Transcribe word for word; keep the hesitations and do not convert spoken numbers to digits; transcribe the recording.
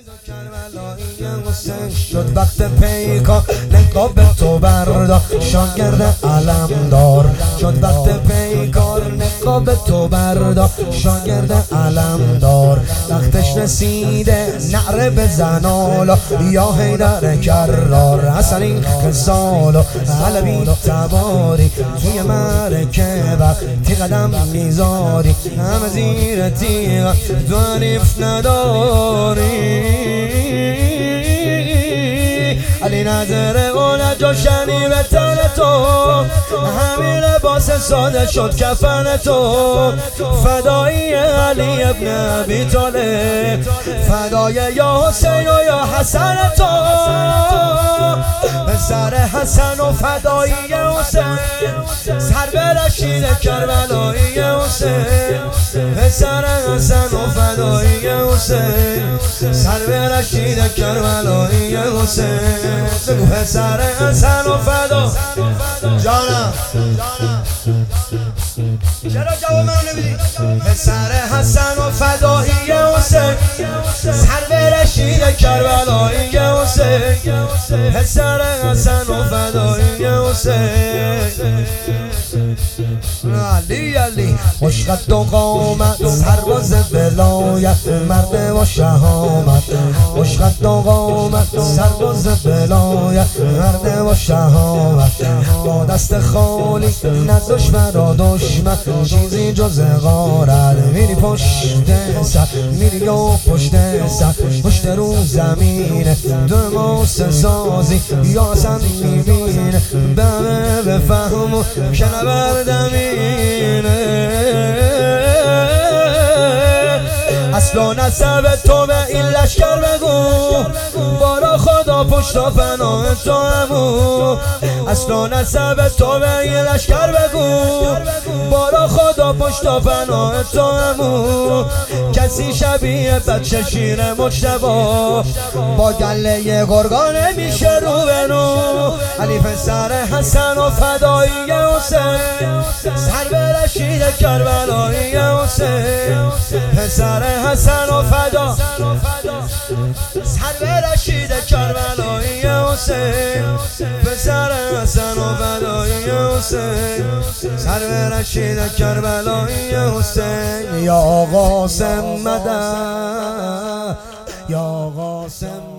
کربلایی حسین شد وقت پیکار نقاب تو بردا شاگرد علمدار شد وقت پیکار نقاب تو بردا شاگرد علمدار وقتش رسیده نعره بزن آلا یا حیدر کرار حسنی خسال و علوی تباری توی مرکه وقتی قدم میذاری همه زیر تیغ تو حریف نداری علی نظر اون جوشنی به تن تو همین لباس ساده شد کفن تو فدایی علی ابن ابی طالب فدای یا حسین و یا حسن تو سر حسن و فدایی حسین سر به رشید کربلایی حسین سر حسن و فدایی حسین سر به رشید کربلایی حسین بگو سر حسن و فدا جانم چرا جواب منو نمیدی؟ سر حسن و فدایی حسین سر به رشید کربلایی حسین سر حسن و فدایی حسین علی علی عشقت و قامت سرباز ولایت مرد و شهامت عشقت و قامت سرباز ولایت مرد و شهامت با دست خالی نداشت برا دشمن چیزی جز غارت میری پشت سر میری و پشت سر پشت رو زمینه دماس سازی یا اصلا میبینه بمه بفهم و که نبردمینه اصلا نسب تو به این لشکر بگو بارا خدا پشت و پناه تو همو اصلا نسب تو به این لشکر بگو بارا خدا پشت و پناه تو همو کسی شبیه بچه شیر مجتبا با گله گرگانه میشه رو به نو علی پسر حسن و فدایی حسین سر به رشید کربلایی حسین پسر حسن و فدا سر به رشید کربلایی حسین پسر حسن و فدایی حسین سر به رشید کربلایی حسین یا قاسم مدد یا قاسم